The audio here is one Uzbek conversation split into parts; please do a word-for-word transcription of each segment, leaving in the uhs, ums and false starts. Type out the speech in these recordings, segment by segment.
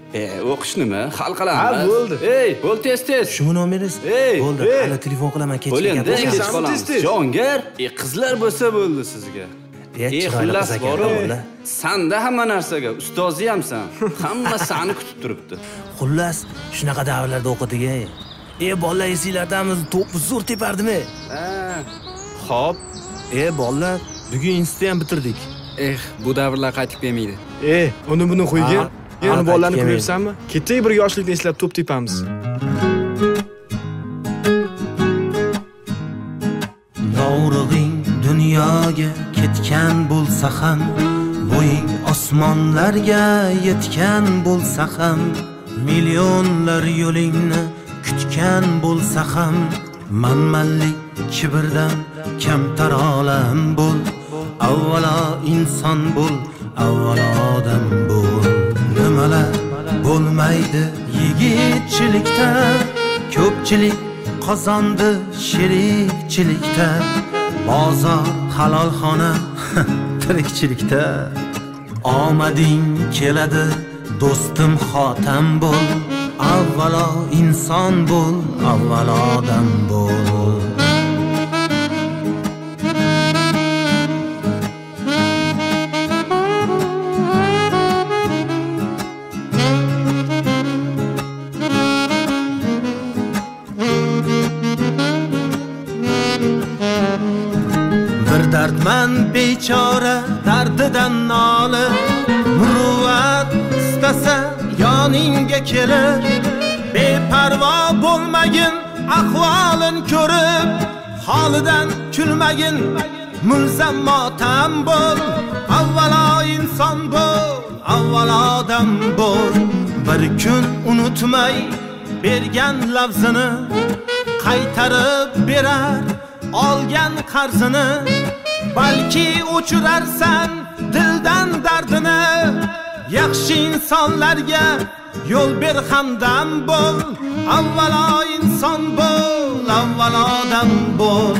E, o'qish nima? Hal qilamiz. Ha, bo'ldi. Ey, bo'l tez-tez. Shumi nomeringiz? Ey, bo'ldi. Hali telefon qilaman, kechga gaplashamiz. Jongar, e, qizlar bo'lsa bo'ldi sizga. E, xullas bor-ku. Sanda hamma narsaga ustozi hamsan. Hamma seni kutib turibdi. Xullas, shunaqa davrlarda o'qidik-ey. E, bolalar esinglardamiz, to'pni zo'r tepardimi? Ha. Xo'p. E, bolalar, bugun institutni ham bitirdik. Eh, bu davrlar qaytib kelmaydi. E, uni buni qo'ygin. Endi bolalarni ko'ryapsanmi? Ketdik bir yoshlikni eslab to'p tepamiz. Yo'rig'ing dunyoga ketgan bo'lsa ham, bo'ying osmonlarga yetgan bo'lsa ham, millionlar yo'lingni kutgan bo'lsa ham, manmanlik kibrdan kamtar olam bo'l. Avvalo inson bo'l, avvalo odam bo'l. Nimalar bo'lmaydi yigitchilikda, ko'pchilik qozondi sherikchilikda, bozor halolxona tirikchilikda. Omading keladi do'stim xotam bo'l, avvalo inson bo'l, avvalo odam bo'l. Dardman bechora dardidan noli, muruvvat istasa yoningga kelir. Beparvo bo'lmagin ahvolin ko'rib, holidan kulmagin mulzam motam bo'l. Avvalo inson bo'l, avvalo odam bo'l. Bir kun unutmay bergan lafzini qaytarib berar olgan qarzini. Balki o'chirarsan dildan dardini. Yaxshi insonlarga yo'l ber hamdam bo'l. Avvalo inson bo'l, avvalo odam bo'l.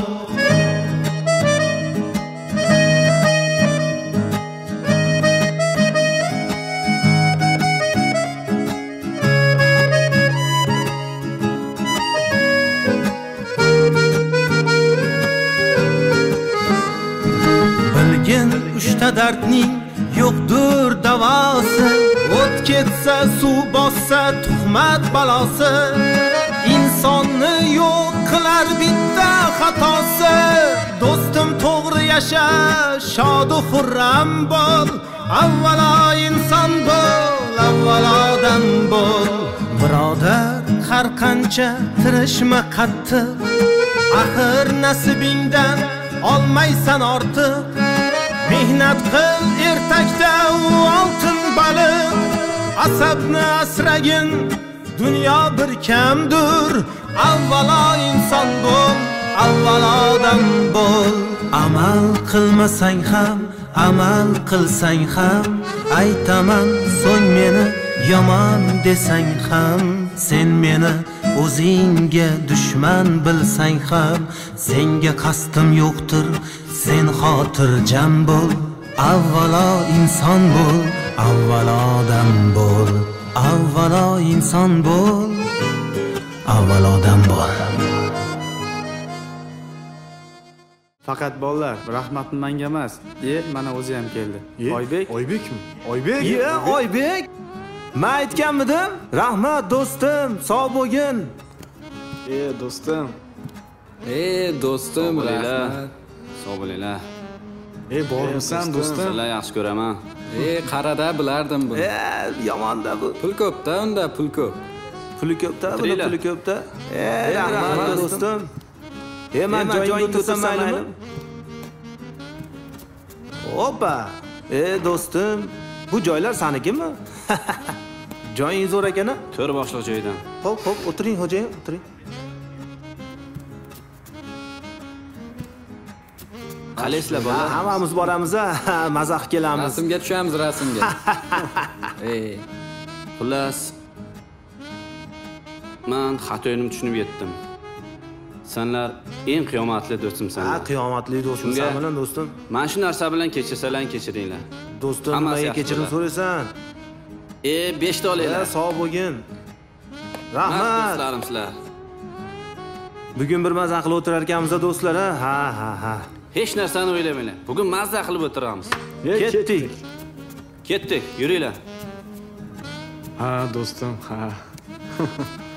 Uchta dardning yo'qdir davosi, o't ketsa suv bossa tuhmat balosi. Insonni yo'q qilar bitta xatosi. Do'stim to'g'ri yasha, shod va xurram bo'l. Avvalo inson bo'l, avvalo odam bo'l. Birodar, har qancha tirishma qattiq, axir nasibingdan olmaysan ortiq. Mehnat qil ertakda u oltin baliq. Asabni asragin, dunyo bir kamdir. Avvalo inson bo'l, avvalo odam bo'l. Amal qilmasang ham, amal qilsang ham, aytaman so'ng meni yomon desang ham. Sen meni o'zingga dushman bilsang ham, senga qasdim yo'qdir, sen xotirjam bo'l. Avvalo inson bo'l, avvalo odam bo'l. Avvalo inson bo'l, avvalo odam bo'l. Faqat bolalar, rahmatni menga emas. E, mana o'zi ham keldi. Oybek? Oybekmi? Oybek? Ye, Oybek. Men aytganmidim? Rahmat do'stim, sog' bo'lgin. E, do'stim. E, do'stim, rahmat. Sog' bo'linglar. E, bormisan do'stim? Sizlarni yaxshi ko'raman. E, qarada bilardim buni. E, yomon-da bu. Pul ko'p-da, unda pul ko'p. Puli ko'p-da, buni puli ko'p-da. E, rahmat do'stim. E, men joyingga o'tirsam maylimi? Hoppa. E, do'stim, bu joylar senikimi? Joying zo'r ekan-a? Ko'r boshliq joydan. Hop, hop, o'tiring, xo'jayin, o'tiring. Qalaysizlar bolalar? Hammamiz boramiz-a, mazah kelamiz. Rasmga tushamiz, rasmga. Ey, xullas men xatoyimni tushunib yetdim. Senlar eng qiyomatli do'stimsanlar. Ha, qiyomatli do'stimsan bilan do'stim. Men shu narsa bilan kechirsalar kechiringlar. Do'stim, nimaga kechirim so'raysan? E, besh ta Ya olinglar. sog' bo'lgin. Rahmat Rahmat. do'stlarim sizlar. Bugun bir mazza qilib o'tirar ekanmiz do'stlar, ha, ha, ha. Hech narsani o'ylamanglar. Bugun mazza qilib o'tiramiz. Ketdik. Ketdik, yuringlar. Ha, do'stim, ha.